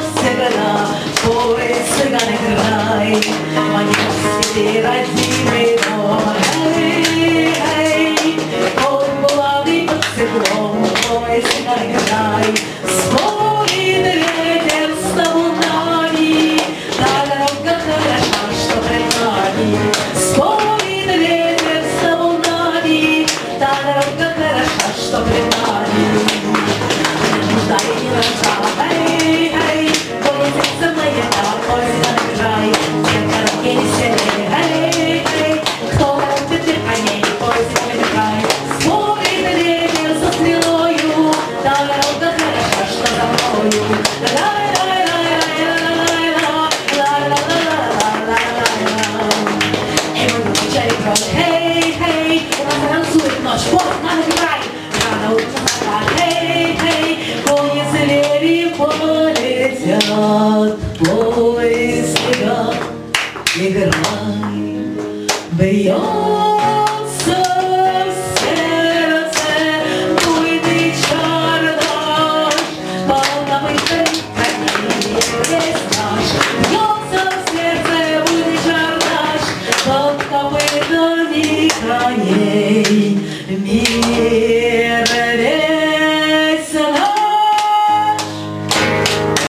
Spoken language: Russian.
всегда, твой цыганый край, манежский родимый дом. Эй, эй, он плавный под стеклом, твой цыганый край. Вспомнит ветер с табунами, та дорога хороша, что пред нами. Вспомнит ветер с табунами, та дорога хороша, что пред нами. Дай не рожа, эй, эй, полетится моя озеро край. Все дороги не серые, эй, эй, кто будет по ней, озеро край. Смотрит ветер за стрелою, та дорога хороша, что за мною. И мы кричали кровь, эй, эй, у нас танцует ночь, вот надо край. Рано утром эй, эй, кони звери полетят, твой снега играй, бьет.